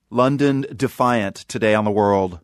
London defiant today on The World.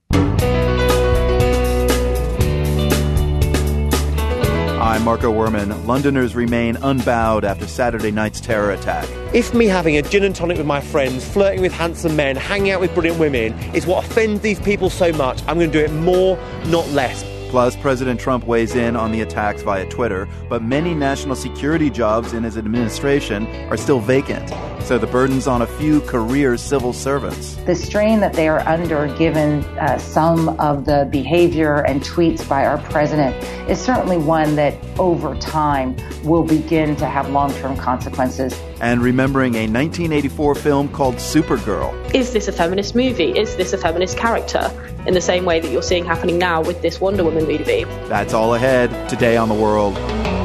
I'm Marco Werman. Londoners remain unbowed after Saturday night's terror attack. If me having a gin and tonic with my friends, flirting with handsome men, hanging out with brilliant women is what offends these people so much, I'm going to do it more, not less. Plus, President Trump weighs in on the attacks via Twitter, but many national security jobs in his administration are still vacant. So the burden's on a few career civil servants. The strain that they are under, given some of the behavior and tweets by our president, is certainly one that over time will begin to have long-term consequences. And remembering a 1984 film called Supergirl. Is this a feminist movie? Is this a feminist character? In the same way that you're seeing happening now with this Wonder Woman movie. That's all ahead today on The World.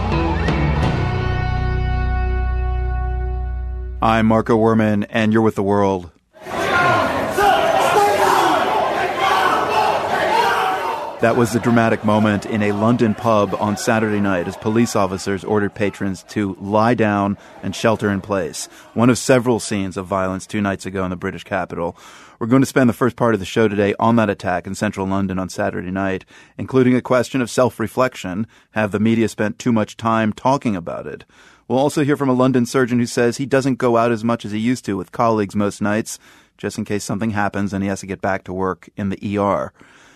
I'm Marco Werman, and you're with The World. That was the dramatic moment in a London pub on Saturday night as police officers ordered patrons to lie down and shelter in place. One of several scenes of violence 2 nights ago in the British capital. We're going to spend the first part of the show today on that attack in central London on Saturday night, including a question of self-reflection. Have the media spent too much time talking about it? We'll also hear from a London surgeon who says he doesn't go out as much as he used to with colleagues most nights, just in case something happens and he has to get back to work in the ER.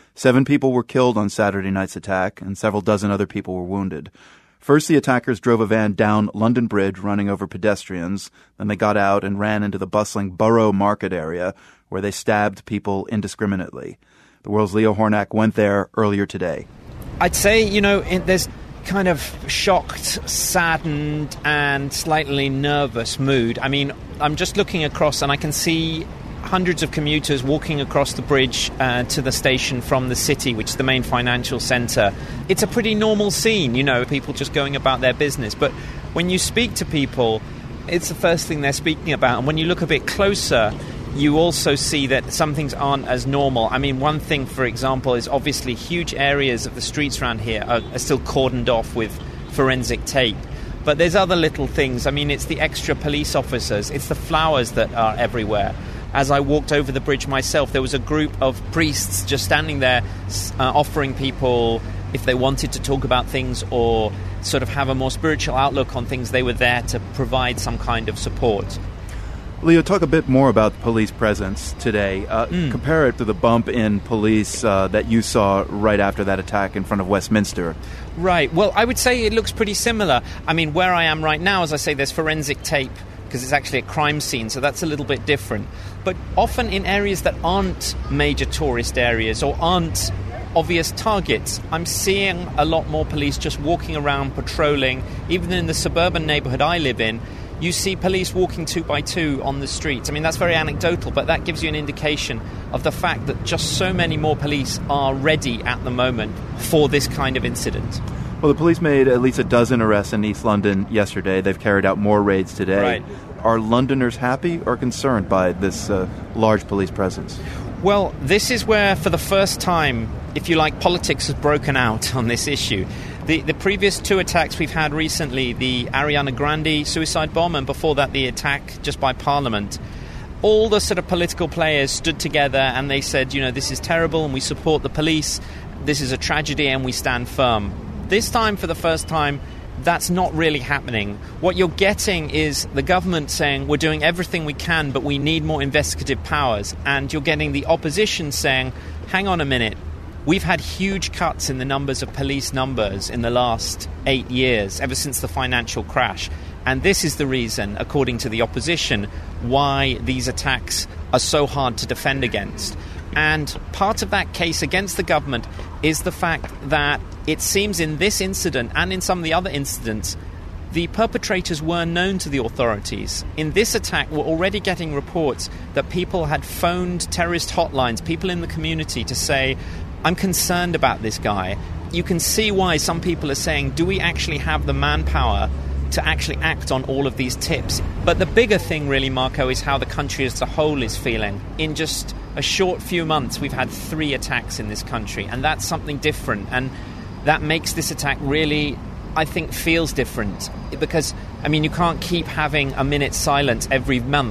7 people were killed on Saturday night's attack, and several dozen other people were wounded. First, the attackers drove a van down London Bridge, running over pedestrians. Then they got out and ran into the bustling Borough Market area, where they stabbed people indiscriminately. The World's Leo Hornak went there earlier today. I'd say, there's kind of shocked, saddened, and slightly nervous mood. I mean, I'm just looking across and I can see hundreds of commuters walking across the bridge to the station from the city, which is the main financial centre. It's a pretty normal scene, people just going about their business. But when you speak to people, it's the first thing they're speaking about. And when you look a bit closer, you also see that some things aren't as normal. I mean, one thing, for example, is obviously huge areas of the streets around here are still cordoned off with forensic tape. But there's other little things. I mean, it's the extra police officers. It's the flowers that are everywhere. As I walked over the bridge myself, there was a group of priests just standing there offering people, if they wanted to talk about things or sort of have a more spiritual outlook on things, they were there to provide some kind of support. Leo, talk a bit more about the police presence today. Compare it to the bump in police that you saw right after that attack in front of Westminster. Right. Well, I would say it looks pretty similar. I mean, where I am right now, as I say, there's forensic tape because it's actually a crime scene, so that's a little bit different. But often in areas that aren't major tourist areas or aren't obvious targets, I'm seeing a lot more police just walking around, patrolling. Even in the suburban neighbourhood I live in, you see police walking 2 by 2 on the streets. I mean, that's very anecdotal, but that gives you an indication of the fact that just so many more police are ready at the moment for this kind of incident. Well, the police made at least a dozen arrests in East London yesterday. They've carried out more raids today. Right. Are Londoners happy or concerned by this large police presence? Well, this is where, for the first time, if you like, politics has broken out on this issue. The previous 2 attacks we've had recently, the Ariana Grande suicide bomb, and before that the attack just by Parliament, all the sort of political players stood together and they said, this is terrible and we support the police, this is a tragedy and we stand firm. This time, for the first time, that's not really happening. What you're getting is the government saying we're doing everything we can, but we need more investigative powers. And you're getting the opposition saying, hang on a minute, we've had huge cuts in the numbers of police numbers in the last 8 years, ever since the financial crash. And this is the reason, according to the opposition, why these attacks are so hard to defend against. And part of that case against the government is the fact that it seems in this incident and in some of the other incidents, the perpetrators were known to the authorities. In this attack, we're already getting reports that people had phoned terrorist hotlines, people in the community, to say, I'm concerned about this guy. You can see why some people are saying, do we actually have the manpower to actually act on all of these tips? But the bigger thing really, Marco, is how the country as a whole is feeling. In just a short few months, we've had 3 attacks in this country, and that's something different. And that makes this attack really, I think, feels different. Because, I mean, you can't keep having a minute's silence every month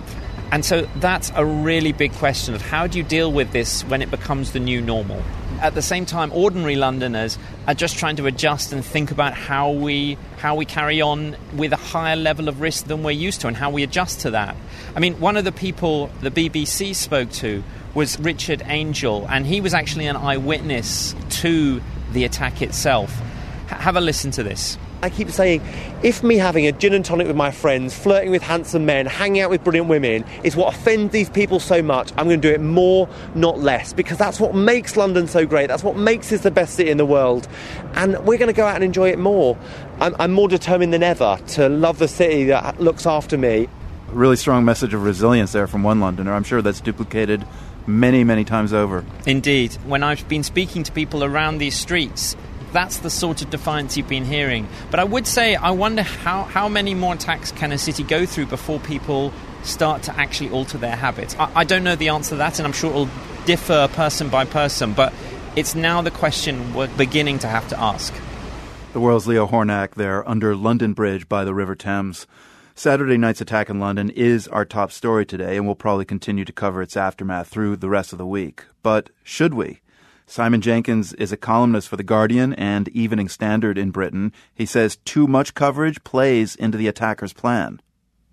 And so that's a really big question of how do you deal with this when it becomes the new normal? At the same time, ordinary Londoners are just trying to adjust and think about how we carry on with a higher level of risk than we're used to and how we adjust to that. I mean, one of the people the BBC spoke to was Richard Angel, and he was actually an eyewitness to the attack itself. Have a listen to this. I keep saying, if me having a gin and tonic with my friends, flirting with handsome men, hanging out with brilliant women is what offends these people so much, I'm going to do it more, not less, because that's what makes London so great. That's what makes this the best city in the world. And we're going to go out and enjoy it more. I'm more determined than ever to love the city that looks after me. A really strong message of resilience there from one Londoner. I'm sure that's duplicated many, many times over. Indeed. When I've been speaking to people around these streets, that's the sort of defiance you've been hearing. But I would say, I wonder how many more attacks can a city go through before people start to actually alter their habits. I don't know the answer to that, and I'm sure it will differ person by person, but it's now the question we're beginning to have to ask. The world's Leo Hornak there under London Bridge by the River Thames. Saturday night's attack in London is our top story today, and we'll probably continue to cover its aftermath through the rest of the week. But should we? Simon Jenkins is a columnist for The Guardian and Evening Standard in Britain. He says too much coverage plays into the attacker's plan.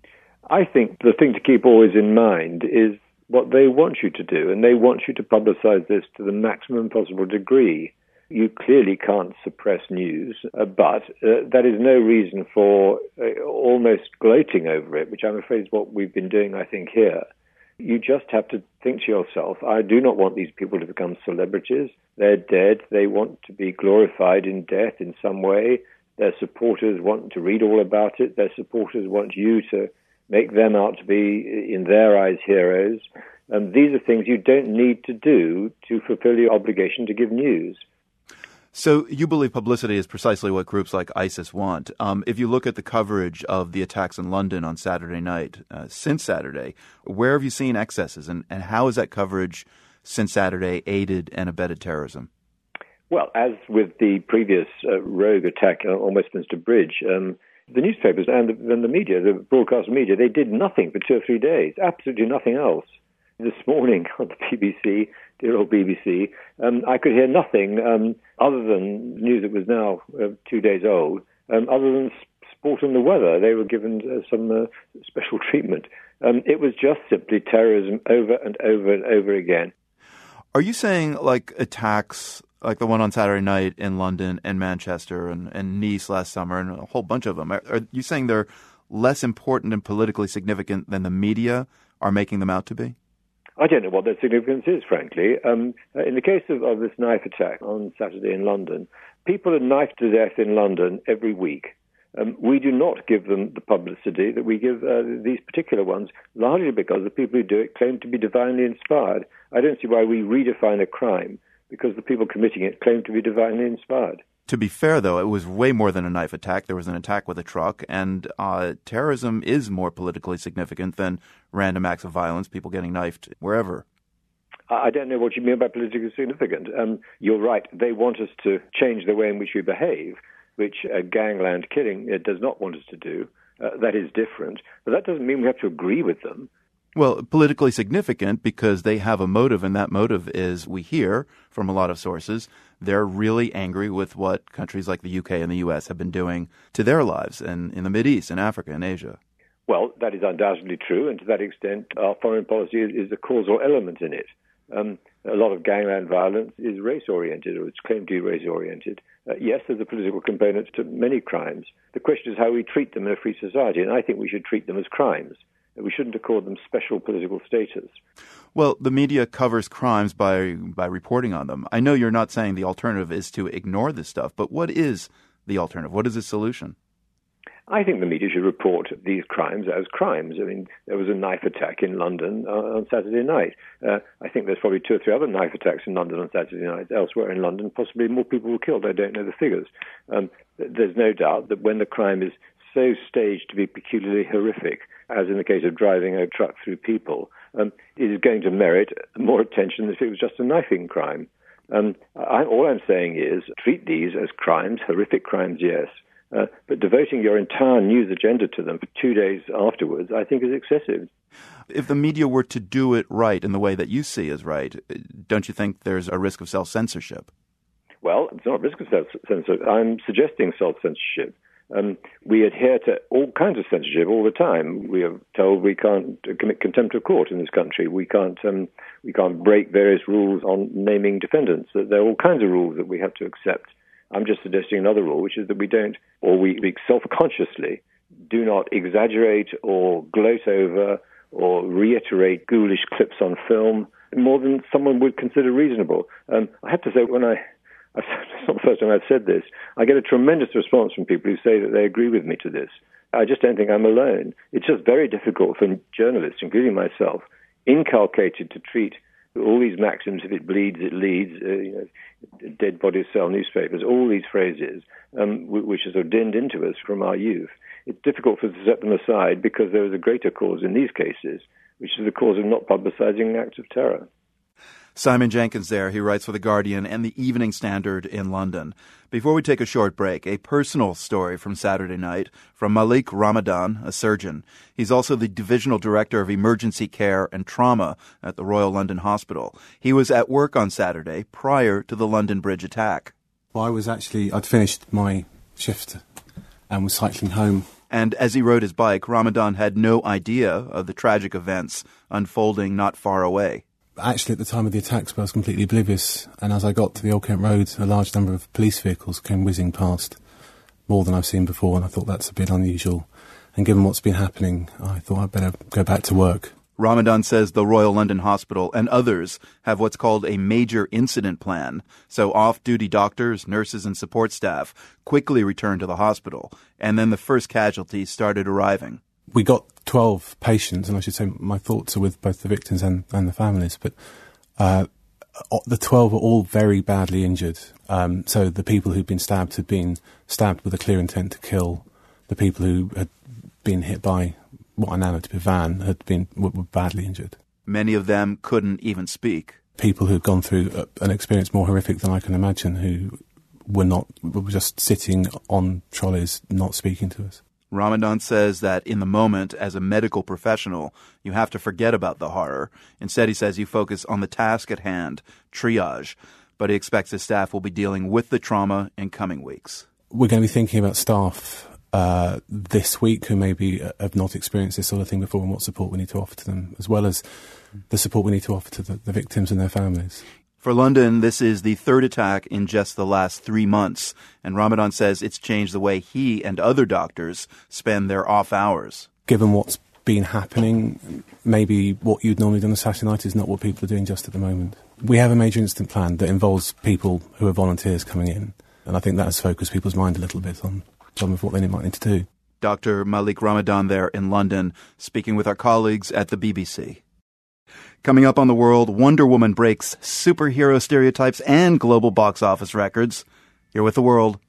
I think the thing to keep always in mind is what they want you to do, and they want you to publicize this to the maximum possible degree. You clearly can't suppress news, but that is no reason for almost gloating over it, which I'm afraid is what we've been doing, I think, here. You just have to think to yourself, I do not want these people to become celebrities. They're dead. They want to be glorified in death in some way. Their supporters want to read all about it. Their supporters want you to make them out to be, in their eyes, heroes. And these are things you don't need to do to fulfill your obligation to give news. So you believe publicity is precisely what groups like ISIS want. If you look at the coverage of the attacks in London on Saturday night, since Saturday, where have you seen excesses, and how has that coverage since Saturday aided and abetted terrorism? Well, as with the previous rogue attack on Westminster Bridge, the newspapers and the media, the broadcast media, they did nothing for 2 or 3 days, absolutely nothing else. This morning on the BBC, dear old BBC, I could hear nothing other than news that was now 2 days old, other than sport and the weather. They were given some special treatment. It was just simply terrorism over and over and over again. Are you saying like attacks like the one on Saturday night in London and Manchester and Nice last summer and a whole bunch of them, are you saying they're less important and politically significant than the media are making them out to be? I don't know what their significance is, frankly. In the case of this knife attack on Saturday in London, people are knifed to death in London every week. We do not give them the publicity that we give these particular ones, largely because the people who do it claim to be divinely inspired. I don't see why we redefine a crime because the people committing it claim to be divinely inspired. To be fair, though, it was way more than a knife attack. There was an attack with a truck, and terrorism is more politically significant than random acts of violence, people getting knifed wherever. I don't know what you mean by politically significant. You're right. They want us to change the way in which we behave, which gangland killing does not want us to do. That is different. But that doesn't mean we have to agree with them. Well, politically significant because they have a motive, and that motive is, we hear from a lot of sources, they're really angry with what countries like the UK and the US have been doing to their lives in the Mideast, in Africa, and Asia. Well, that is undoubtedly true, and to that extent, our foreign policy is a causal element in it. A lot of gangland violence is race-oriented, or it's claimed to be race-oriented. Yes, there's a political component to many crimes. The question is how we treat them in a free society, and I think we should treat them as crimes. We shouldn't accord them special political status. Well, the media covers crimes by reporting on them. I know you're not saying the alternative is to ignore this stuff, but what is the alternative? What is the solution? I think the media should report these crimes as crimes. I mean, there was a knife attack in London on Saturday night. I think there's probably 2 or 3 other knife attacks in London on Saturday night. Elsewhere in London, possibly more people were killed. I don't know the figures. There's no doubt that when the crime is so staged to be peculiarly horrific, as in the case of driving a truck through people, it is going to merit more attention than if it was just a knifing crime. All I'm saying is treat these as crimes, horrific crimes, yes, But devoting your entire news agenda to them for 2 days afterwards, I think, is excessive. If the media were to do it right in the way that you see is right, don't you think there's a risk of self-censorship? Well, it's not a risk of self-censorship. I'm suggesting self-censorship. We adhere to all kinds of censorship all the time. We are told we can't commit contempt of court in this country. We can't break various rules on naming defendants. There are all kinds of rules that we have to accept. I'm just suggesting another rule, which is that we don't, or we self-consciously do not exaggerate or gloat over or reiterate ghoulish clips on film more than someone would consider reasonable. I have to say, it's not the first time I've said this, I get a tremendous response from people who say that they agree with me to this. I just don't think I'm alone. It's just very difficult for journalists, including myself, inculcated to treat all these maxims, if it bleeds, it leads, dead bodies sell newspapers, all these phrases, which are sort of dinned into us from our youth. It's difficult for us to set them aside because there is a greater cause in these cases, which is the cause of not publicizing acts of terror. Simon Jenkins there. He writes for The Guardian and the Evening Standard in London. Before we take a short break, a personal story from Saturday night from Malik Ramadan, a surgeon. He's also the Divisional Director of Emergency Care and Trauma at the Royal London Hospital. He was at work on Saturday prior to the London Bridge attack. Well, I'd finished my shift and was cycling home. And as he rode his bike, Ramadan had no idea of the tragic events unfolding not far away. Actually, at the time of the attacks, I was completely oblivious, and as I got to the Old Kent Road, a large number of police vehicles came whizzing past, more than I've seen before, and I thought that's a bit unusual. And given what's been happening, I thought I'd better go back to work. Ramadan says the Royal London Hospital and others have what's called a major incident plan. So off-duty doctors, nurses, and support staff quickly returned to the hospital, and then the first casualties started arriving. We got 12 patients, and I should say my thoughts are with both the victims and the families, but the 12 were all very badly injured. So the people who'd been stabbed had been stabbed with a clear intent to kill. The people who had been hit by what I now know to be a van were badly injured. Many of them couldn't even speak. People who'd gone through an experience more horrific than I can imagine, who were just sitting on trolleys, not speaking to us. Ramadan says that in the moment, as a medical professional, you have to forget about the horror. Instead, he says you focus on the task at hand, triage. But he expects his staff will be dealing with the trauma in coming weeks. We're going to be thinking about staff this week who maybe have not experienced this sort of thing before and what support we need to offer to them, as well as the support we need to offer to the victims and their families. For London, this is the third attack in just the last 3 months, and Ramadan says it's changed the way he and other doctors spend their off hours. Given what's been happening, maybe what you'd normally do on a Saturday night is not what people are doing just at the moment. We have a major incident plan that involves people who are volunteers coming in, and I think that has focused people's mind a little bit on some of what they might need to do. Dr. Malik Ramadan there in London, speaking with our colleagues at the BBC. Coming up on The World, Wonder Woman breaks superhero stereotypes and global box office records. You're with The World.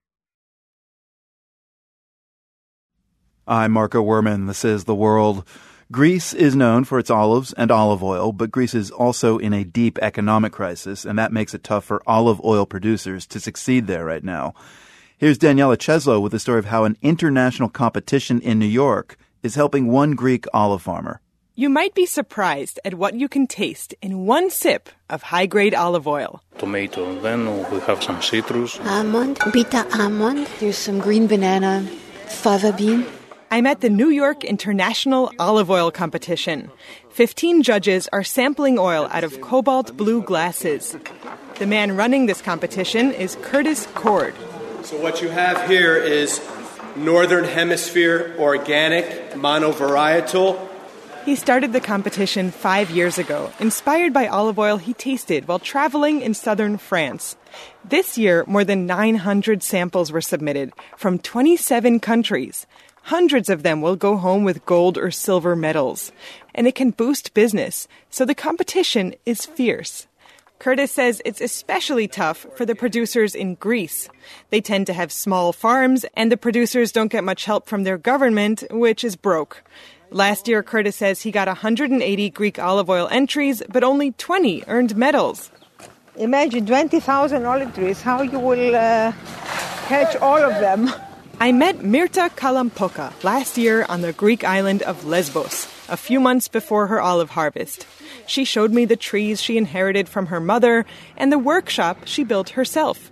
I'm Marco Werman. This is The World. Greece is known for its olives and olive oil, but Greece is also in a deep economic crisis, and that makes it tough for olive oil producers to succeed there right now. Here's Daniela Cheslow with the story of how an international competition in New York is helping one Greek olive farmer. You might be surprised at what you can taste in one sip of high-grade olive oil. Tomato, then we have some citrus. Almond, bitter almond. There's some green banana, fava bean. I'm at the New York International Olive Oil Competition. 15 judges are sampling oil out of cobalt blue glasses. The man running this competition is Curtis Cord. So what you have here is Northern Hemisphere organic monovarietal. He started the competition 5 years ago, inspired by olive oil he tasted while traveling in southern France. This year, more than 900 samples were submitted from 27 countries. Hundreds of them will go home with gold or silver medals. And it can boost business, so the competition is fierce. Curtis says it's especially tough for the producers in Greece. They tend to have small farms, and the producers don't get much help from their government, which is broke. Last year, Curtis says he got 180 Greek olive oil entries, but only 20 earned medals. Imagine 20,000 olive trees, how you will catch all of them. I met Mirta Kalampoka last year on the Greek island of Lesbos, a few months before her olive harvest. She showed me the trees she inherited from her mother and the workshop she built herself.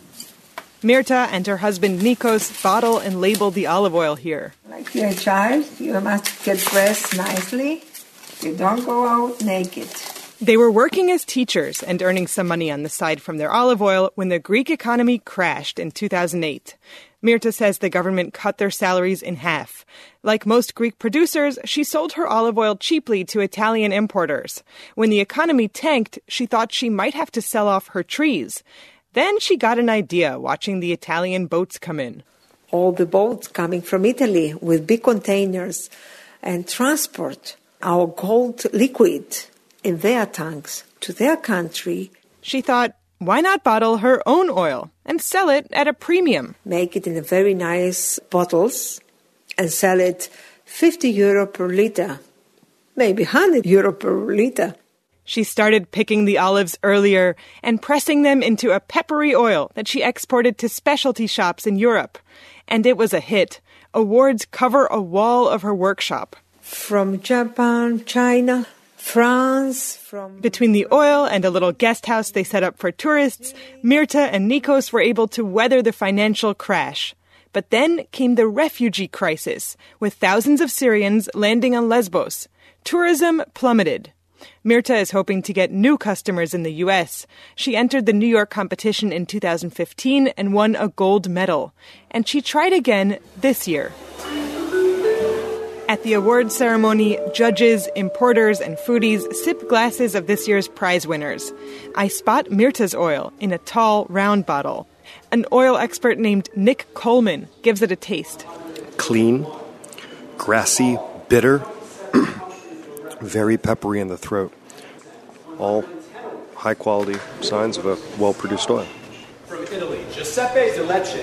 Mirta and her husband Nikos bottle and label the olive oil here. Like you're a child, you must get dressed nicely. You don't go out naked. They were working as teachers and earning some money on the side from their olive oil when the Greek economy crashed in 2008. Mirta says the government cut their salaries in half. Like most Greek producers, she sold her olive oil cheaply to Italian importers. When the economy tanked, she thought she might have to sell off her trees. Then she got an idea watching the Italian boats come in. All the boats coming from Italy with big containers and transport our gold liquid in their tanks to their country. She thought, why not bottle her own oil and sell it at a premium? Make it in very nice bottles and sell it €50 per liter, maybe €100 per liter. She started picking the olives earlier and pressing them into a peppery oil that she exported to specialty shops in Europe. And it was a hit. Awards cover a wall of her workshop. From Japan, China, France. Between the oil and a little guest house they set up for tourists, Mirta and Nikos were able to weather the financial crash. But then came the refugee crisis, with thousands of Syrians landing on Lesbos. Tourism plummeted. Mirta is hoping to get new customers in the U.S. She entered the New York competition in 2015 and won a gold medal. And she tried again this year. At the awards ceremony, judges, importers, and foodies sip glasses of this year's prize winners. I spot Mirta's oil in a tall, round bottle. An oil expert named Nick Coleman gives it a taste. Clean, grassy, bitter, very peppery in the throat. All high-quality signs of a well-produced oil. From Italy, Giuseppe Zeleche.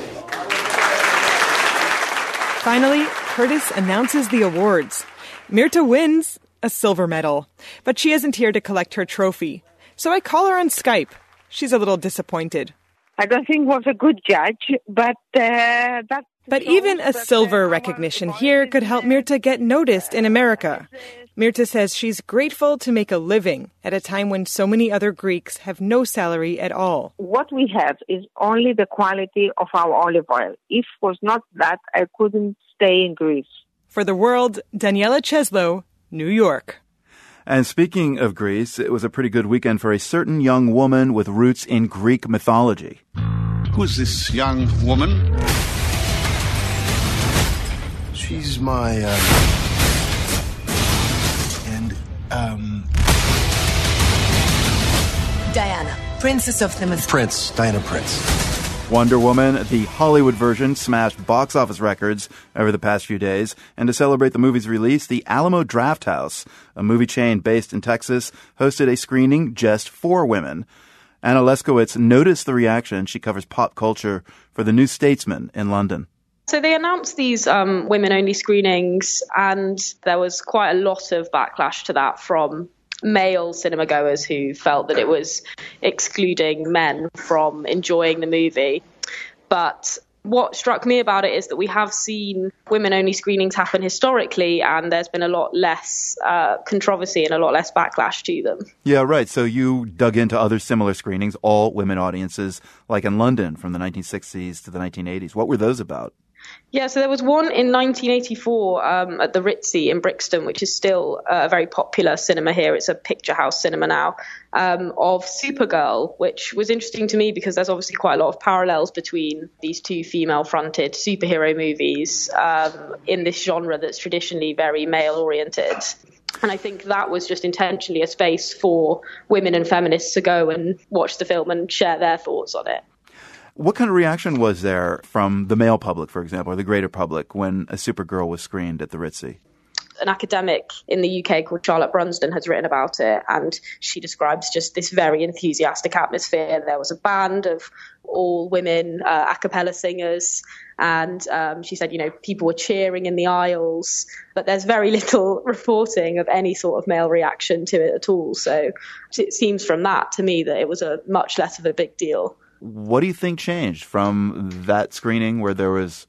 Finally, Curtis announces the awards. Mirta wins a silver medal, but she isn't here to collect her trophy. So I call her on Skype. She's a little disappointed. I don't think was a good judge, but that... But even a silver recognition here could help Mirta get noticed in America. Mirta says she's grateful to make a living at a time when so many other Greeks have no salary at all. What we have is only the quality of our olive oil. If it was not that, I couldn't stay in Greece. For The World, Daniela Cheslow, New York. And speaking of Greece, it was a pretty good weekend for a certain young woman with roots in Greek mythology. Who's this young woman? She's my, Diana, Princess of the Myth. Prince, Diana Prince. Wonder Woman, the Hollywood version, smashed box office records over the past few days. And to celebrate the movie's release, the Alamo Drafthouse, a movie chain based in Texas, hosted a screening just for women. Anna Leskowitz noticed the reaction. She covers pop culture for The New Statesman in London. So they announced these women-only screenings, and there was quite a lot of backlash to that from male cinema goers who felt that it was excluding men from enjoying the movie. But what struck me about it is that we have seen women-only screenings happen historically, and there's been a lot less controversy and a lot less backlash to them. Yeah, right. So you dug into other similar screenings, all women audiences, like in London from the 1960s to the 1980s. What were those about? Yeah, so there was one in 1984 at the Ritzy in Brixton, which is still a very popular cinema here. It's a picture house cinema now, of Supergirl, which was interesting to me because there's obviously quite a lot of parallels between these two female-fronted superhero movies in this genre that's traditionally very male-oriented. And I think that was just intentionally a space for women and feminists to go and watch the film and share their thoughts on it. What kind of reaction was there from the male public, for example, or the greater public when a Supergirl was screened at the Ritzy? An academic in the UK called Charlotte Brunsden has written about it, and she describes just this very enthusiastic atmosphere. There was a band of all women a cappella singers, and she said, people were cheering in the aisles, but there's very little reporting of any sort of male reaction to it at all. So it seems from that to me that it was a much less of a big deal. What do you think changed from that screening where there was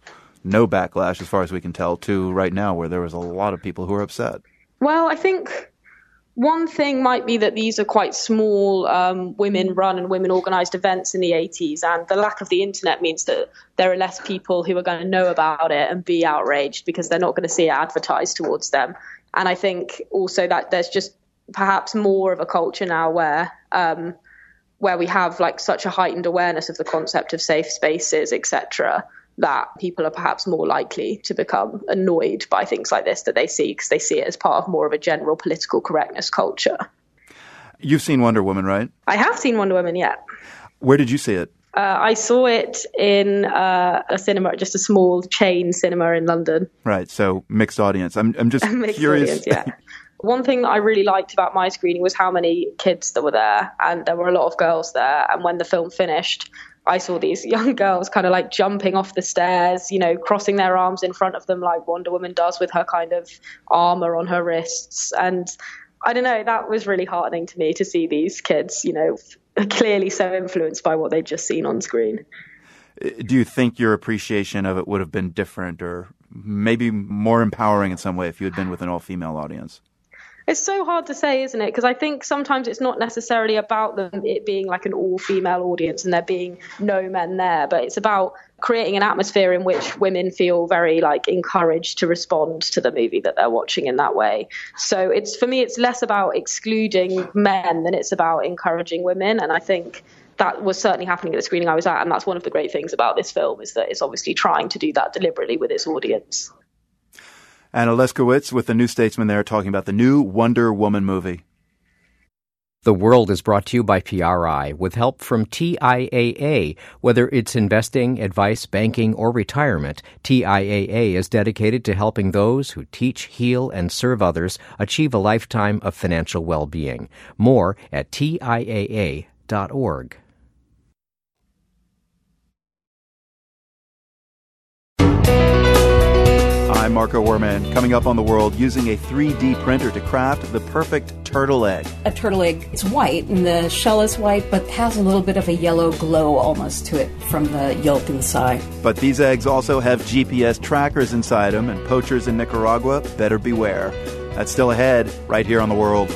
no backlash, as far as we can tell, to right now where there was a lot of people who are upset. Well, I think one thing might be that these are quite small women-run and women-organised events in the 80s, and the lack of the internet means that there are less people who are going to know about it and be outraged because they're not going to see it advertised towards them. And I think also that there's just perhaps more of a culture now where we have like such a heightened awareness of the concept of safe spaces, etc., that people are perhaps more likely to become annoyed by things like this that they see, because they see it as part of more of a general political correctness culture. You've seen Wonder Woman, right? I have seen Wonder Woman, yeah. Where did you see it? I saw it in a cinema, just a small chain cinema in London. Right, so mixed audience. I'm just mixed curious. Audience, yeah. One thing that I really liked about my screening was how many kids there were there, and there were a lot of girls there. And when the film finished, I saw these young girls kind of like jumping off the stairs, you know, crossing their arms in front of them like Wonder Woman does with her kind of armor on her wrists. And I don't know, that was really heartening to me to see these kids, you know, clearly so influenced by what they'd just seen on screen. Do you think your appreciation of it would have been different or maybe more empowering in some way if you had been with an all-female audience? It's so hard to say, isn't it? Because I think sometimes it's not necessarily about it being like an all-female audience and there being no men there, but it's about creating an atmosphere in which women feel very like encouraged to respond to the movie that they're watching in that way. So for me, it's less about excluding men than it's about encouraging women. And I think that was certainly happening at the screening I was at. And that's one of the great things about this film, is that it's obviously trying to do that deliberately with its audience. Anna Leskowitz with the New Statesman there talking about the new Wonder Woman movie. The World is brought to you by PRI with help from TIAA. Whether it's investing, advice, banking, or retirement, TIAA is dedicated to helping those who teach, heal, and serve others achieve a lifetime of financial well-being. More at TIAA.org. I'm Marco Werman. Coming up on The World, using a 3D printer to craft the perfect turtle egg. A turtle egg, it's white, and the shell is white, but has a little bit of a yellow glow almost to it from the yolk inside. But these eggs also have GPS trackers inside them, and poachers in Nicaragua better beware. That's still ahead, right here on The World.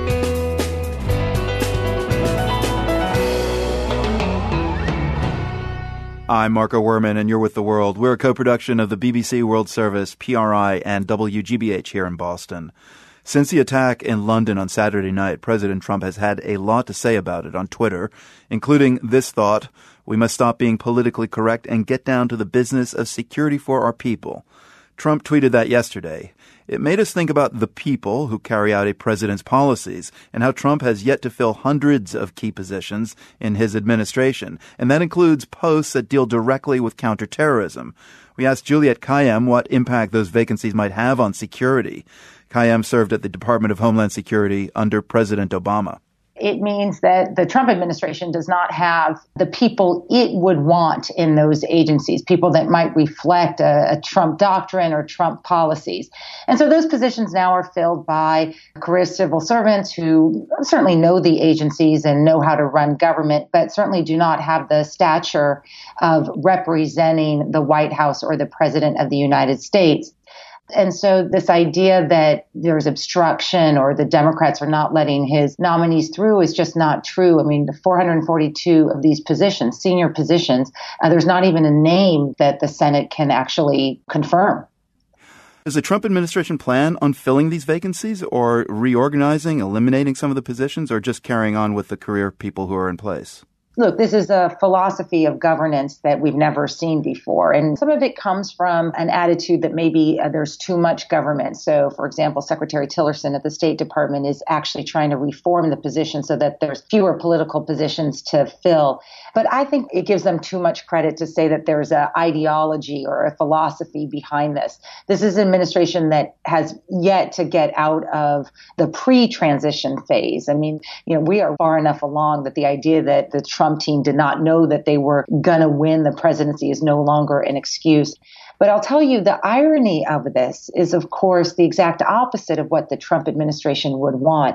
I'm Marco Werman, and you're with The World. We're a co-production of the BBC World Service, PRI, and WGBH here in Boston. Since the attack in London on Saturday night, President Trump has had a lot to say about it on Twitter, including this thought: we must stop being politically correct and get down to the business of security for our people. Trump tweeted that yesterday. It made us think about the people who carry out a president's policies and how Trump has yet to fill hundreds of key positions in his administration, and that includes posts that deal directly with counterterrorism. We asked Juliette Kayyem what impact those vacancies might have on security. Kayyem served at the Department of Homeland Security under President Obama. It means that the Trump administration does not have the people it would want in those agencies, people that might reflect a Trump doctrine or Trump policies. And so those positions now are filled by career civil servants who certainly know the agencies and know how to run government, but certainly do not have the stature of representing the White House or the President of the United States. And so this idea that there's obstruction or the Democrats are not letting his nominees through is just not true. I mean, the 442 of these positions, senior positions, there's not even a name that the Senate can actually confirm. Does the Trump administration plan on filling these vacancies or reorganizing, eliminating some of the positions, or just carrying on with the career people who are in place? Look, this is a philosophy of governance that we've never seen before. And some of it comes from an attitude that maybe there's too much government. So, for example, Secretary Tillerson at the State Department is actually trying to reform the position so that there's fewer political positions to fill. But I think it gives them too much credit to say that there's an ideology or a philosophy behind this. This is an administration that has yet to get out of the pre-transition phase. I mean, we are far enough along that the idea that the Trump team did not know that they were going to win the presidency is no longer an excuse. But I'll tell you, the irony of this is, of course, the exact opposite of what the Trump administration would want.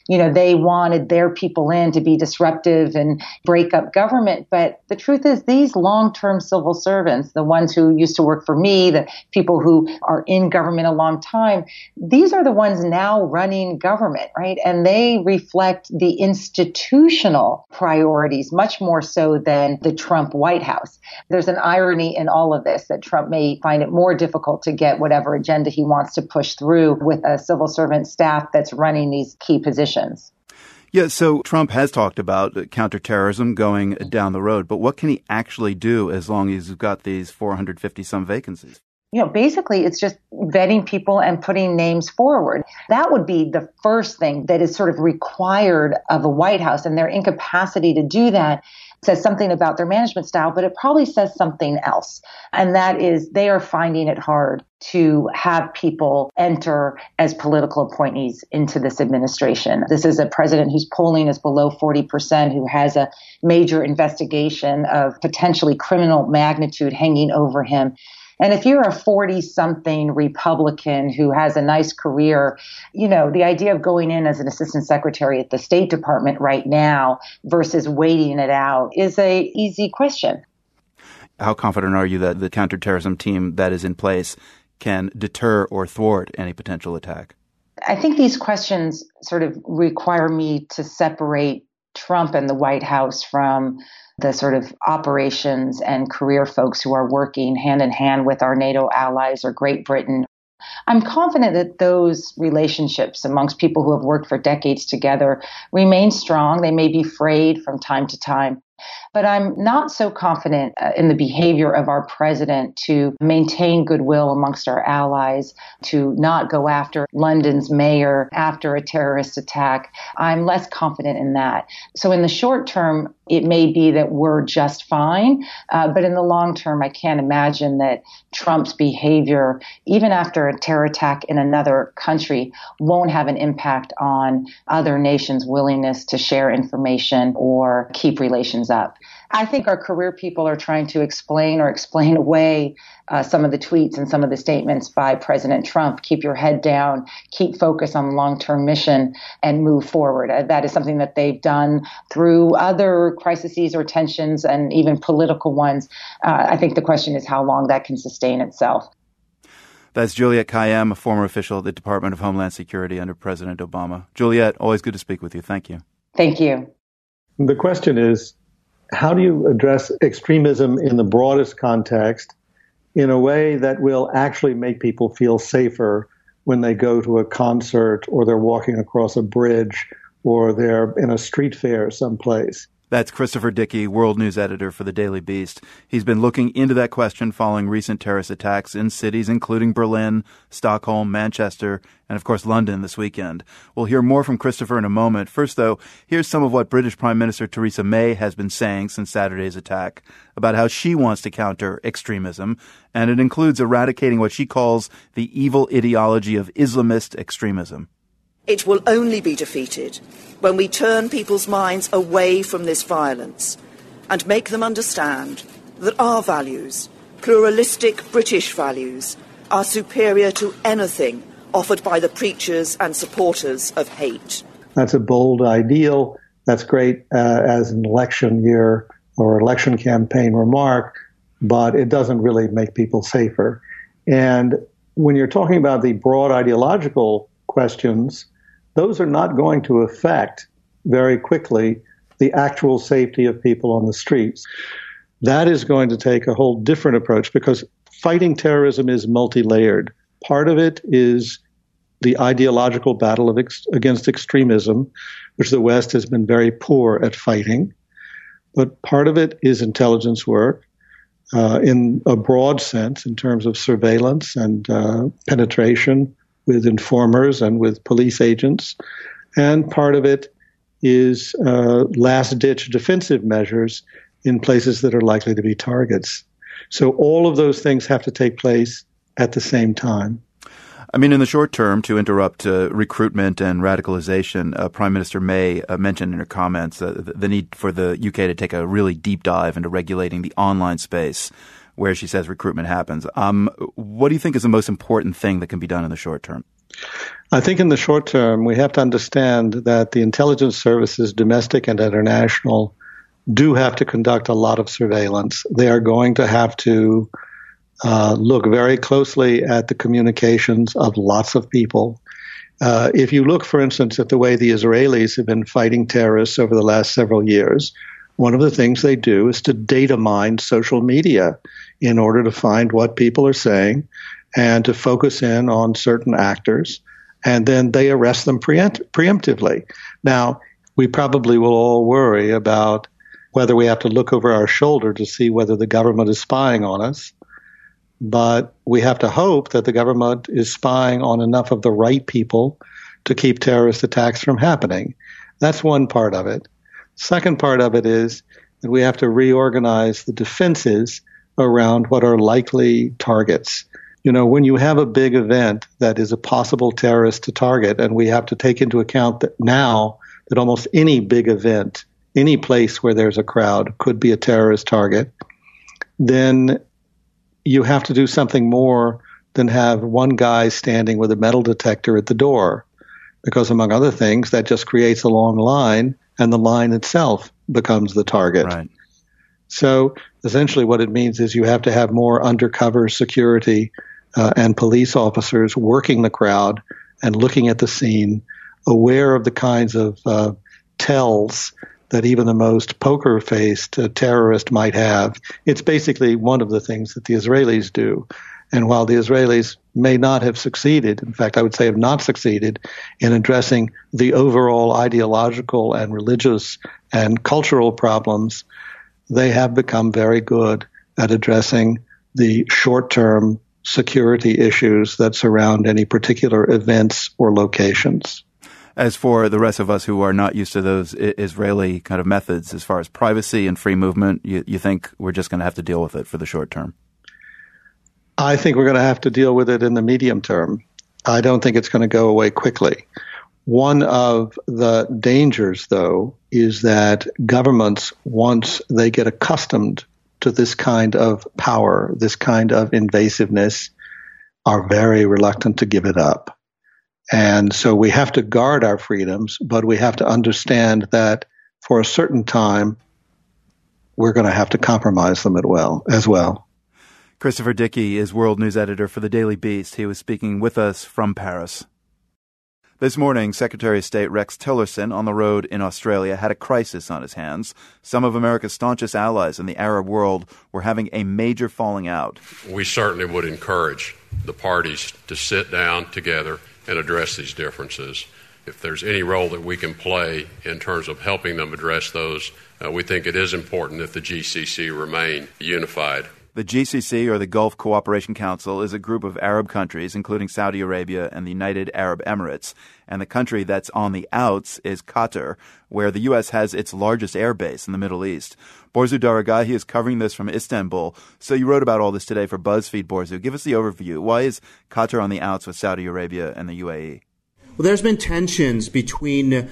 they wanted their people in to be disruptive and break up government. But the truth is, these long-term civil servants, the ones who used to work for me, the people who are in government a long time, these are the ones now running government, right? And they reflect the institutional priorities much more so than the Trump White House. There's an irony in all of this that Trump may find it more difficult to get whatever agenda he wants to push through with a civil servant staff that's running these key positions. Yeah, so Trump has talked about counterterrorism going down the road, but what can he actually do as long as he's got these 450-some vacancies? Basically, it's just vetting people and putting names forward. That would be the first thing that is sort of required of a White House, and their incapacity to do that says something about their management style, but it probably says something else. And that is they are finding it hard to have people enter as political appointees into this administration. This is a president whose polling is below 40%, who has a major investigation of potentially criminal magnitude hanging over him. And if you're a 40-something Republican who has a nice career, the idea of going in as an assistant secretary at the State Department right now versus waiting it out is a easy question. How confident are you that the counterterrorism team that is in place can deter or thwart any potential attack? I think these questions sort of require me to separate Trump and the White House from the sort of operations and career folks who are working hand in hand with our NATO allies or Great Britain. I'm confident that those relationships amongst people who have worked for decades together remain strong. They may be frayed from time to time. But I'm not so confident in the behavior of our president to maintain goodwill amongst our allies, to not go after London's mayor after a terrorist attack. I'm less confident in that. So in the short term, it may be that we're just fine. But in the long term, I can't imagine that Trump's behavior, even after a terror attack in another country, won't have an impact on other nations' willingness to share information or keep relations up. I think our career people are trying to explain away some of the tweets and some of the statements by President Trump. Keep your head down, keep focus on the long-term mission, and move forward. That is something that they've done through other crises or tensions and even political ones. I think the question is how long that can sustain itself. That's Juliette Kayyem, a former official at the Department of Homeland Security under President Obama. Juliette, always good to speak with you. Thank you. Thank you. The question is, how do you address extremism in the broadest context in a way that will actually make people feel safer when they go to a concert or they're walking across a bridge or they're in a street fair someplace? That's Christopher Dickey, World News Editor for The Daily Beast. He's been looking into that question following recent terrorist attacks in cities including Berlin, Stockholm, Manchester, and of course London this weekend. We'll hear more from Christopher in a moment. First, though, here's some of what British Prime Minister Theresa May has been saying since Saturday's attack about how she wants to counter extremism, and it includes eradicating what she calls the evil ideology of Islamist extremism. It will only be defeated when we turn people's minds away from this violence and make them understand that our values, pluralistic British values, are superior to anything offered by the preachers and supporters of hate. That's a bold ideal. That's great as an election year or election campaign remark, but it doesn't really make people safer. And when you're talking about the broad ideological questions, those are not going to affect very quickly the actual safety of people on the streets. That is going to take a whole different approach because fighting terrorism is multi-layered. Part of it is the ideological battle against extremism, which the West has been very poor at fighting. But part of it is intelligence work in a broad sense in terms of surveillance and penetration with informers and with police agents. And part of it is last-ditch defensive measures in places that are likely to be targets. So all of those things have to take place at the same time. I mean, in the short term, to interrupt recruitment and radicalization, Prime Minister May mentioned in her comments the need for the UK to take a really deep dive into regulating the online space where she says recruitment happens. What do you think is the most important thing that can be done in the short term? I think in the short term, we have to understand that the intelligence services, domestic and international, do have to conduct a lot of surveillance. They are going to have to look very closely at the communications of lots of people. If you look, for instance, at the way the Israelis have been fighting terrorists over the last several years, one of the things they do is to data mine social media in order to find what people are saying and to focus in on certain actors, and then they arrest them preemptively. Now, we probably will all worry about whether we have to look over our shoulder to see whether the government is spying on us, but we have to hope that the government is spying on enough of the right people to keep terrorist attacks from happening. That's one part of it. Second part of it is that we have to reorganize the defenses around what are likely targets. You know, when you have a big event that is a possible terrorist to target, and we have to take into account that now that almost any big event, any place where there's a crowd could be a terrorist target, then you have to do something more than have one guy standing with a metal detector at the door, because among other things, that just creates a long line, and the line itself becomes the target. Right. So essentially what it means is you have to have more undercover security and police officers working the crowd and looking at the scene, aware of the kinds of tells that even the most poker-faced terrorist might have. It's basically one of the things that the Israelis do. And while the Israelis may not have succeeded, in fact, I would say have not succeeded in addressing the overall ideological and religious and cultural problems, they have become very good at addressing the short-term security issues that surround any particular events or locations. As for the rest of us who are not used to those Israeli kind of methods as far as privacy and free movement, you think we're just going to have to deal with it for the short term? I think we're going to have to deal with it in the medium term. I don't think it's going to go away quickly. One of the dangers, though, is that governments, once they get accustomed to this kind of power, this kind of invasiveness, are very reluctant to give it up. And so we have to guard our freedoms, but we have to understand that for a certain time, we're going to have to compromise them as well. Christopher Dickey is World News Editor for the Daily Beast. He was speaking with us from Paris. This morning, Secretary of State Rex Tillerson, on the road in Australia, had a crisis on his hands. Some of America's staunchest allies in the Arab world were having a major falling out. We certainly would encourage the parties to sit down together and address these differences. If there's any role that we can play in terms of helping them address those, we think it is important that the GCC remain unified. The GCC, or the Gulf Cooperation Council, is a group of Arab countries, including Saudi Arabia and the United Arab Emirates. And the country that's on the outs is Qatar, where the U.S. has its largest air base in the Middle East. Borzu Daragahi is covering this from Istanbul. So you wrote about all this today for BuzzFeed, Borzu. Give us the overview. Why is Qatar on the outs with Saudi Arabia and the UAE? Well, there's been tensions between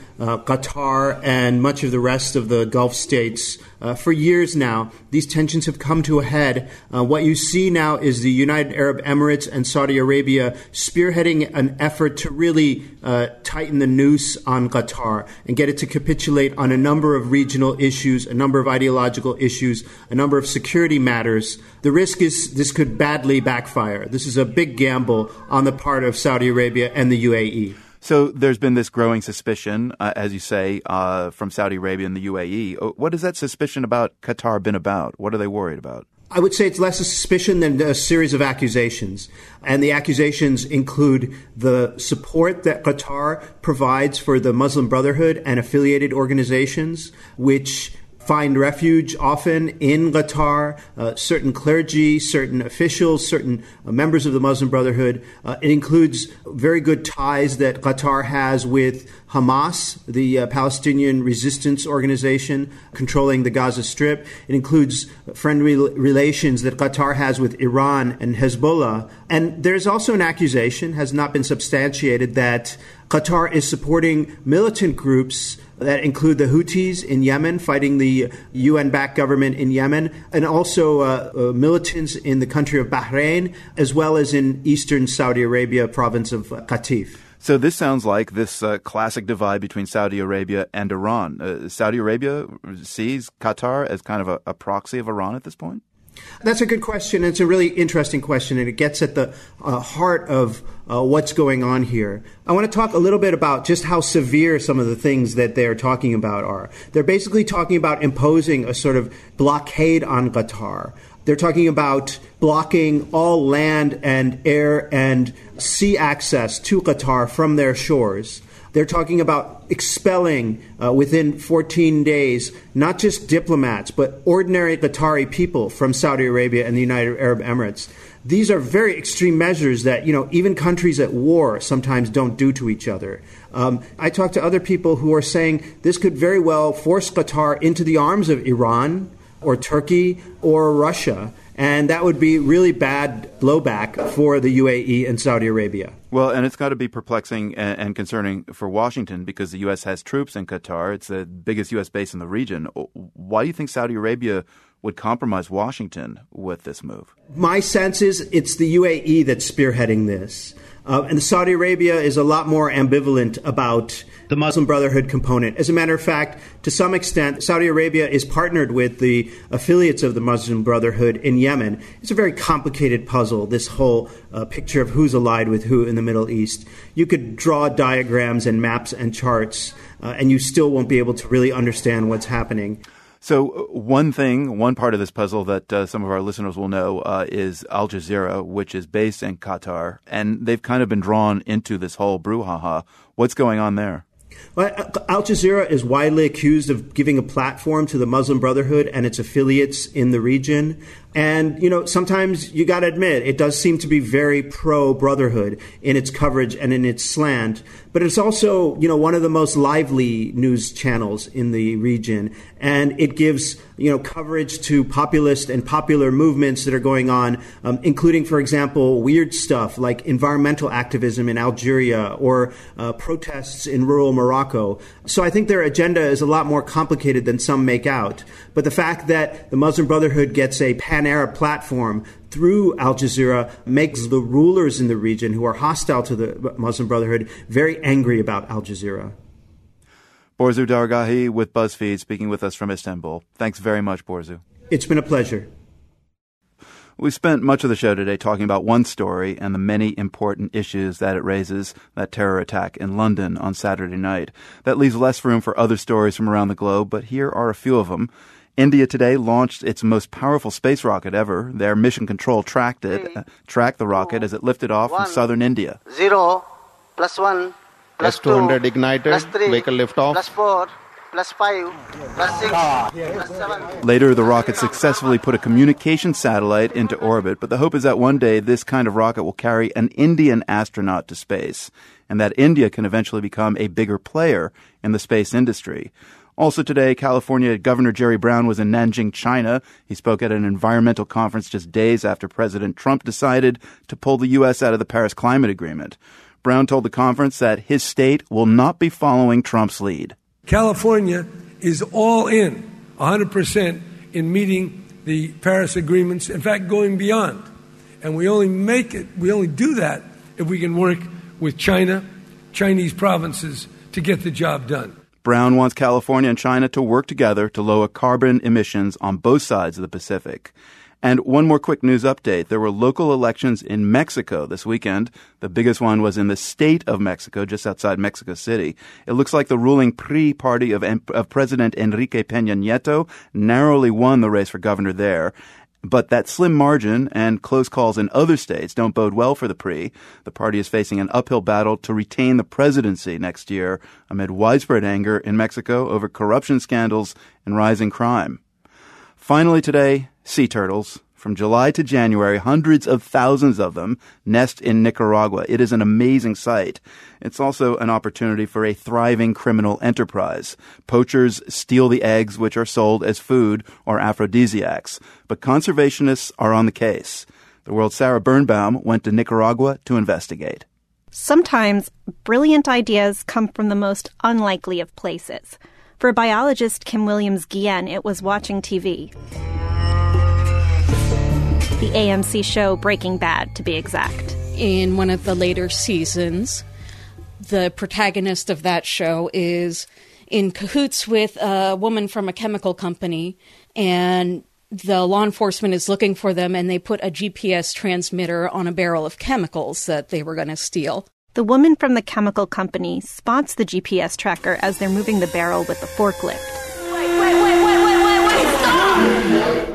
Qatar and much of the rest of the Gulf states for years now. These tensions have come to a head. What you see now is the United Arab Emirates and Saudi Arabia spearheading an effort to really tighten the noose on Qatar and get it to capitulate on a number of regional issues, a number of ideological issues, a number of security matters. The risk is this could badly backfire. This is a big gamble on the part of Saudi Arabia and the UAE. So there's been this growing suspicion, as you say, from Saudi Arabia and the UAE. What has that suspicion about Qatar been about? What are they worried about? I would say it's less a suspicion than a series of accusations. And the accusations include the support that Qatar provides for the Muslim Brotherhood and affiliated organizations, which find refuge often in Qatar, certain clergy, certain officials, certain members of the Muslim Brotherhood. It includes very good ties that Qatar has with Hamas, the Palestinian resistance organization controlling the Gaza Strip. It includes friendly relations that Qatar has with Iran and Hezbollah. And there's also an accusation, has not been substantiated, that Qatar is supporting militant groups that include the Houthis in Yemen, fighting the UN-backed government in Yemen, and also militants in the country of Bahrain, as well as in eastern Saudi Arabia province of Qatif. So this sounds like this classic divide between Saudi Arabia and Iran. Saudi Arabia sees Qatar as kind of a proxy of Iran at this point? That's a good question. It's a really interesting question, and it gets at the heart of what's going on here. I want to talk a little bit about just how severe some of the things that they're talking about are. They're basically talking about imposing a sort of blockade on Qatar. They're talking about blocking all land and air and sea access to Qatar from their shores. They're talking about expelling within 14 days, not just diplomats, but ordinary Qatari people from Saudi Arabia and the United Arab Emirates. These are very extreme measures that, even countries at war sometimes don't do to each other. I talked to other people who are saying this could very well force Qatar into the arms of Iran or Turkey or Russia. And that would be really bad blowback for the UAE and Saudi Arabia. Well, and it's got to be perplexing and concerning for Washington because the U.S. has troops in Qatar. It's the biggest U.S. base in the region. Why do you think Saudi Arabia would compromise Washington with this move? My sense is it's the UAE that's spearheading this. And Saudi Arabia is a lot more ambivalent about the Muslim Brotherhood component. As a matter of fact, to some extent, Saudi Arabia is partnered with the affiliates of the Muslim Brotherhood in Yemen. It's a very complicated puzzle, this whole picture of who's allied with who in the Middle East. You could draw diagrams and maps and charts, and you still won't be able to really understand what's happening. So one part of this puzzle that some of our listeners will know is Al Jazeera, which is based in Qatar, and they've kind of been drawn into this whole brouhaha. What's going on there? Well, Al Jazeera is widely accused of giving a platform to the Muslim Brotherhood and its affiliates in the region. And, sometimes you got to admit, it does seem to be very pro-Brotherhood in its coverage and in its slant. But it's also, one of the most lively news channels in the region. And it gives, coverage to populist and popular movements that are going on, including, for example, weird stuff like environmental activism in Algeria or protests in rural Morocco. So I think their agenda is a lot more complicated than some make out. But the fact that the Muslim Brotherhood gets a pan-Arab platform through Al Jazeera makes the rulers in the region who are hostile to the Muslim Brotherhood very angry about Al Jazeera. Borzu Dargahi with BuzzFeed speaking with us from Istanbul. Thanks very much, Borzu. It's been a pleasure. We spent much of the show today talking about one story and the many important issues that it raises, that terror attack in London on Saturday night. That leaves less room for other stories from around the globe, but here are a few of them. India today launched its most powerful space rocket ever. Their mission control tracked the rocket as it lifted off from southern India. 0 + 1 + S200 2 ignited, + 3 vehicle liftoff. + 4 + 5 + 6 + 7. Later, the rocket successfully put a communication satellite into orbit, but the hope is that one day this kind of rocket will carry an Indian astronaut to space, and that India can eventually become a bigger player in the space industry. Also today, California Governor Jerry Brown was in Nanjing, China. He spoke at an environmental conference just days after President Trump decided to pull the U.S. out of the Paris Climate Agreement. Brown told the conference that his state will not be following Trump's lead. California is all in, 100%, in meeting the Paris agreements, in fact, going beyond. And we only do that if we can work with Chinese provinces to get the job done. Brown wants California and China to work together to lower carbon emissions on both sides of the Pacific. And one more quick news update. There were local elections in Mexico this weekend. The biggest one was in the state of Mexico, just outside Mexico City. It looks like the ruling PRI party of President Enrique Peña Nieto narrowly won the race for governor there. But that slim margin and close calls in other states don't bode well for the PRI. The party is facing an uphill battle to retain the presidency next year amid widespread anger in Mexico over corruption scandals and rising crime. Finally today, sea turtles. From July to January, hundreds of thousands of them nest in Nicaragua. It is an amazing sight. It's also an opportunity for a thriving criminal enterprise. Poachers steal the eggs, which are sold as food or aphrodisiacs. But conservationists are on the case. The World's Sarah Birnbaum went to Nicaragua to investigate. Sometimes brilliant ideas come from the most unlikely of places. For biologist Kim Williams-Guillen, it was watching TV. The AMC show Breaking Bad, to be exact. In one of the later seasons, the protagonist of that show is in cahoots with a woman from a chemical company, and the law enforcement is looking for them, and they put a GPS transmitter on a barrel of chemicals that they were going to steal. The woman from the chemical company spots the GPS tracker as they're moving the barrel with the forklift. Wait, stop!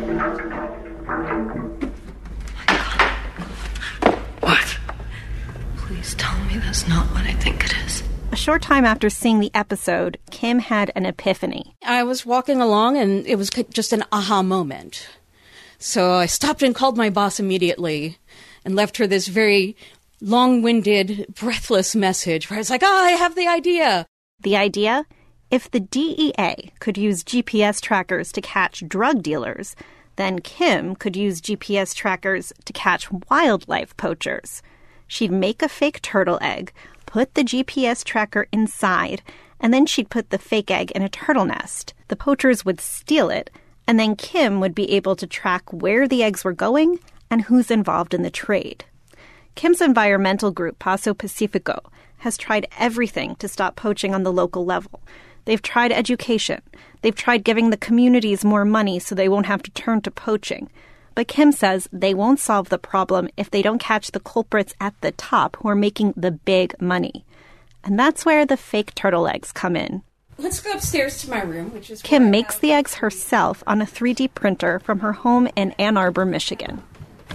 What? Please tell me that's not what I think it is. A short time after seeing the episode, Kim had an epiphany. I was walking along, and it was just an aha moment. So I stopped and called my boss immediately and left her this very long-winded, breathless message where I was like, I have the idea. The idea? If the DEA could use GPS trackers to catch drug dealers, then Kim could use GPS trackers to catch wildlife poachers. She'd make a fake turtle egg, put the GPS tracker inside, and then she'd put the fake egg in a turtle nest. The poachers would steal it, and then Kim would be able to track where the eggs were going and who's involved in the trade. Kim's environmental group, Paso Pacifico, has tried everything to stop poaching on the local level. They've tried education. They've tried giving the communities more money so they won't have to turn to poaching. But Kim says they won't solve the problem if they don't catch the culprits at the top who are making the big money. And that's where the fake turtle eggs come in. Let's go upstairs to my room, which is... Kim makes the eggs herself on a 3D printer from her home in Ann Arbor, Michigan.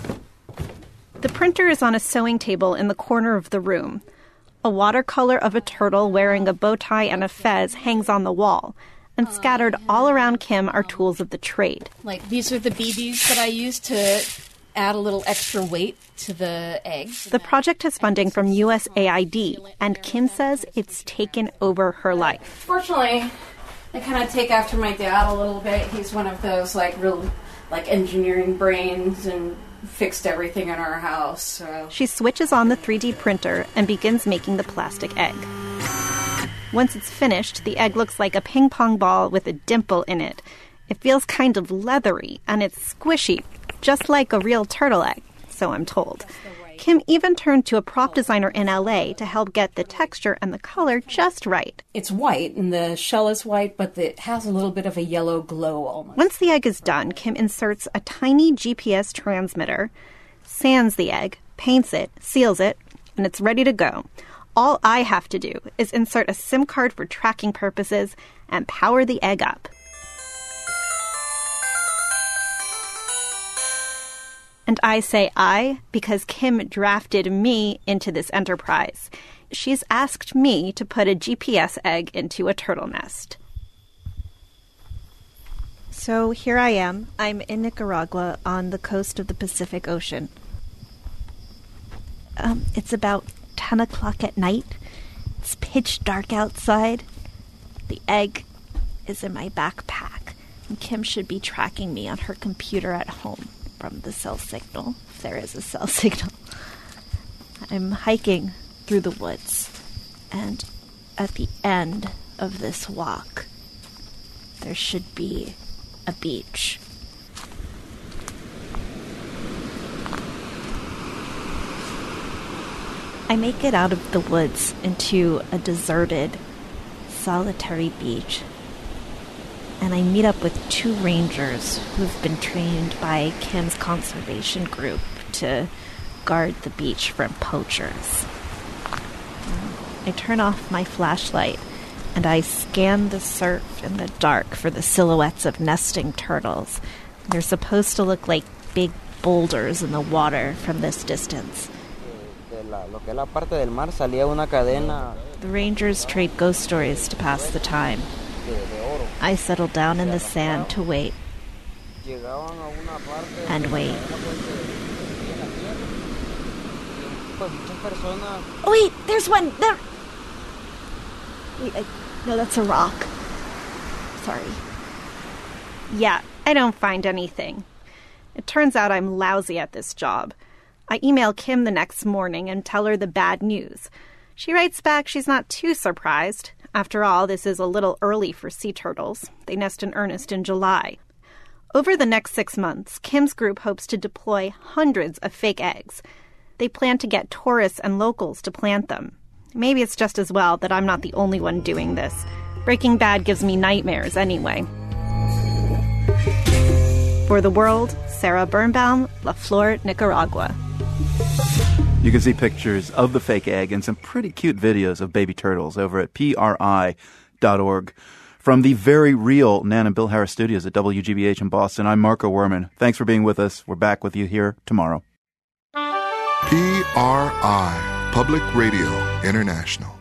The printer is on a sewing table in the corner of the room. A watercolor of a turtle wearing a bow tie and a fez hangs on the wall. And scattered all around Kim are tools of the trade. Like, these are the BBs that I use to add a little extra weight to the eggs. The project has funding from USAID, and Kim says it's taken over her life. Fortunately, I kind of take after my dad a little bit. He's one of those, real engineering brains and fixed everything in our house. So. She switches on the 3D printer and begins making the plastic egg. Once it's finished, the egg looks like a ping pong ball with a dimple in it. It feels kind of leathery, and it's squishy, just like a real turtle egg, so I'm told. Kim even turned to a prop designer in LA to help get the texture and the color just right. It's white, and the shell is white, but it has a little bit of a yellow glow almost. Once the egg is done, Kim inserts a tiny GPS transmitter, sands the egg, paints it, seals it, and it's ready to go. All I have to do is insert a SIM card for tracking purposes and power the egg up. And I say I because Kim drafted me into this enterprise. She's asked me to put a GPS egg into a turtle nest. So here I am. I'm in Nicaragua on the coast of the Pacific Ocean. It's about 10 o'clock at night. It's pitch dark outside. The egg is in my backpack, and Kim should be tracking me on her computer at home from the cell signal, if there is a cell signal. I'm hiking through the woods, and at the end of this walk, there should be a beach. I make it out of the woods into a deserted, solitary beach. And I meet up with 2 rangers who've been trained by Kim's conservation group to guard the beach from poachers. I turn off my flashlight and I scan the surf in the dark for the silhouettes of nesting turtles. They're supposed to look like big boulders in the water from this distance. The rangers trade ghost stories to pass the time. I settle down in the sand to wait. And wait. Oh wait, there's one! There! Wait, no, that's a rock. Sorry. Yeah, I don't find anything. It turns out I'm lousy at this job. I email Kim the next morning and tell her the bad news. She writes back she's not too surprised. After all, this is a little early for sea turtles. They nest in earnest in July. Over the next 6 months, Kim's group hopes to deploy hundreds of fake eggs. They plan to get tourists and locals to plant them. Maybe it's just as well that I'm not the only one doing this. Breaking Bad gives me nightmares anyway. For The World, Sarah Birnbaum, La Flor, Nicaragua. You can see pictures of the fake egg and some pretty cute videos of baby turtles over at PRI.org. From the very real Nan and Bill Harris studios at WGBH in Boston, I'm Marco Werman. Thanks for being with us. We're back with you here tomorrow. PRI, Public Radio International.